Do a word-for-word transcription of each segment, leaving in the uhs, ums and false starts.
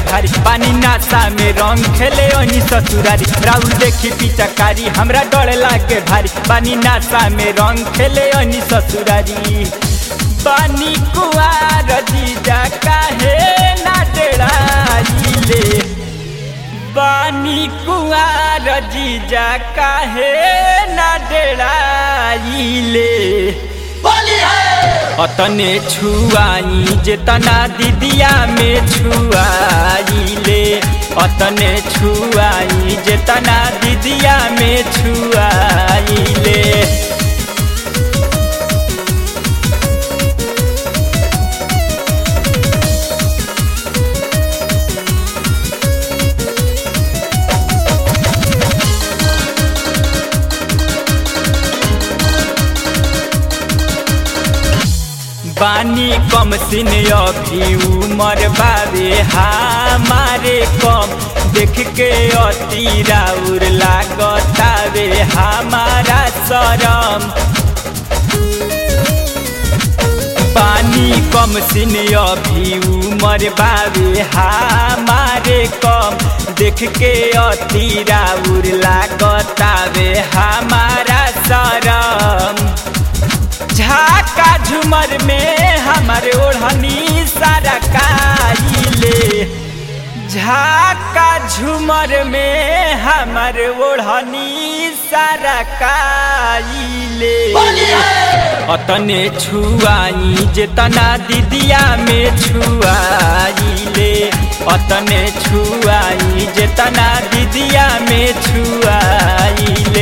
भारी पानी नासा में रंग खेले ओनी ससुरारी राहुल देखी पिचकारी हमरा डर लागे भारी पानी नासा में रंग खेले ओनी ससुरारी पानी कुआर जीजा काहे ना डेराइले पानी कुआर जीजा काहे ना डेराइले अतने छुआई जेतना दीदिया में छुआइले अतने छुआई जेतना दीदिया में छुआइले बानी कम सिन अभी उमर बाबे हमारे कम देख के अति राउर लागतावे हमारा शरम बानी कम सिन अभी उमर बाबे हमारे कम देख के अति राउर लागतावे हमारा शरम झाका झुमर में हमारे ओढ़नी सारा काइले झाका झुमर में हमारे ओढ़नी सारा काइले अतने छुआई जेतना दीदिया में छुआइले अतने छुआई जेतना दीदिया में छुआइले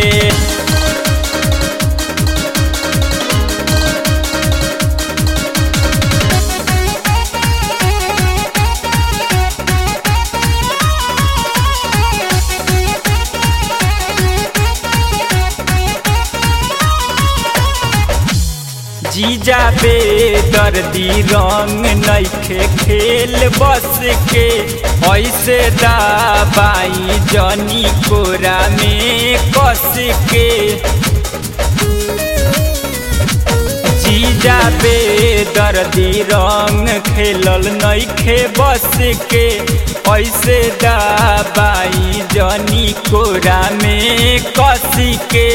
जीजा बे दर्दी रंग नइखे खेल बस के ऐसे दबाई जनी कोरा में कस के जीजा बे दर्दी रंग खेलल नइखे बस के ऐसे दबाई जनी कोरा में कस के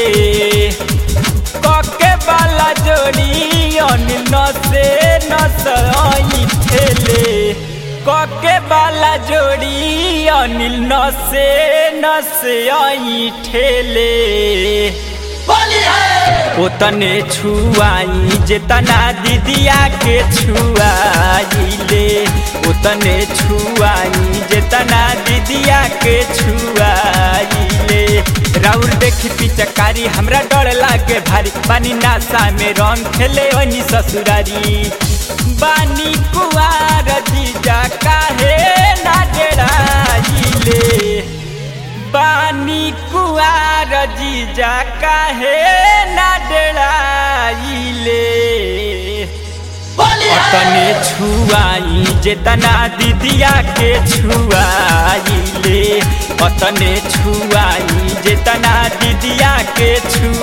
कके वाला जोड़ी अनिल नसे नसई ठेले कके वाला जोड़ी अनिल नसे नसई ठेले ओतने छुआई जेतना दीदिया के छुआइले ओतने छुआई जेतना दीदिया के छुआइले राउर देखी पिचकारी हमरा डर लागे भारी पानी नासा में रंग खेले ओनी ससुरारी बानी कुआर जीजा काहे ना डेराइले बानी कुआर जीजा काहे ना डेराइले अतने छुआई जेतना दीदिया के छुआइले अतने छुआई जेतना दीदिया के छु